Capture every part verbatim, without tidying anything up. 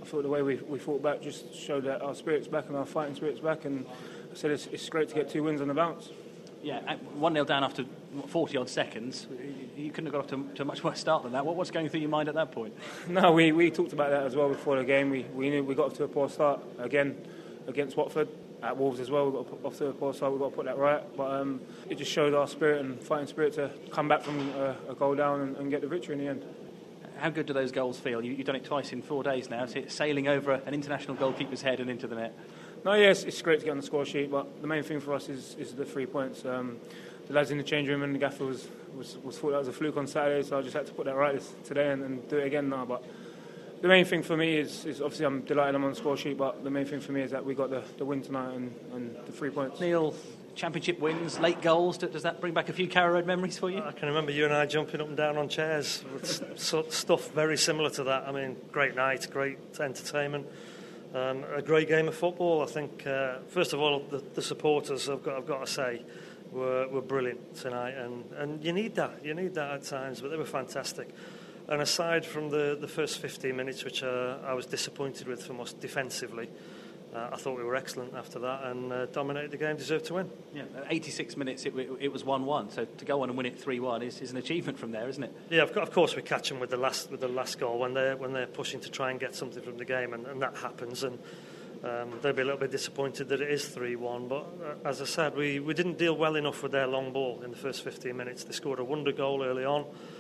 thought the way we, we fought back just showed that our spirit's back and our fighting spirit's back, and I said it's, it's great to get two wins on the bounce. Yeah, one nil down after forty-odd seconds. You couldn't have got off to, to a much worse start than that. What was going through your mind at that point? No, we, we talked about that as well before the game. We we knew we got off to a poor start again against Watford. At Wolves as well, we got off to a poor start. We've got to put that right. But um, it just showed our spirit and fighting spirit to come back from a, a goal down and, and get the victory in the end. How good do those goals feel? You, you've done it twice in four days now. So it's sailing over an international goalkeeper's head and into the net. No, yes, it's great to get on the score sheet, but the main thing for us is, is the three points. Um, the lads in the change room and the gaffer was, was, was thought that was a fluke on Saturday, so I just had to put that right this, today and, and do it again now. But the main thing for me is, is obviously I'm delighted I'm on the score sheet, but the main thing for me is that we got the, the win tonight and, and the three points. Neil, championship wins, late goals, does that bring back a few Carrow Road memories for you? I can remember you and I jumping up and down on chairs with stuff very similar to that. I mean, great night, great entertainment. Um, a great game of football. I think, uh, first of all, the, the supporters, I've got, I've got to say, were, were brilliant tonight. And, and you need that. You need that at times, but they were fantastic. And aside from the, the first fifteen minutes, which uh, I was disappointed with from us defensively, uh, I thought we were excellent after that and uh, dominated the game, deserved to win. Yeah, eighty-six minutes, it, it was one one. So to go on and win it three one is, is an achievement from there, isn't it? Yeah, of, of course we catch them with the last with the last goal when they're when they're pushing to try and get something from the game, and, and that happens. And um, they'll be a little bit disappointed that it is three one. But uh, as I said, we, we didn't deal well enough with their long ball in the first fifteen minutes. They scored a wonder goal early on.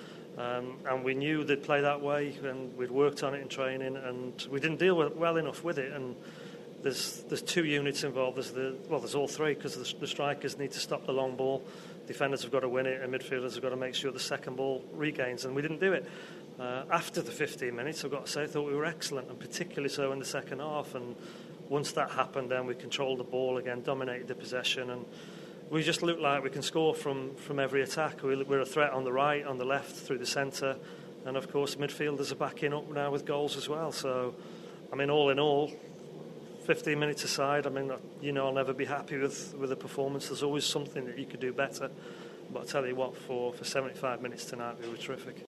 Um, and we knew they'd play that way, and we'd worked on it in training, and we didn't deal with, well enough with it. And there's there's two units involved. There's the well, there's all three, because the, the strikers need to stop the long ball, defenders have got to win it, and midfielders have got to make sure the second ball regains. And we didn't do it. Uh, after the fifteen minutes, I've got to say, I thought we were excellent, and particularly so in the second half. And once that happened, then we controlled the ball again, dominated the possession, and we just look like we can score from, from every attack. We're a threat on the right, on the left, through the centre. And, of course, midfielders are backing up now with goals as well. So, I mean, all in all, fifteen minutes aside, I mean, you know, I'll never be happy with, with the performance. There's always something that you could do better. But I tell you what, for, for seventy-five minutes tonight, we were terrific.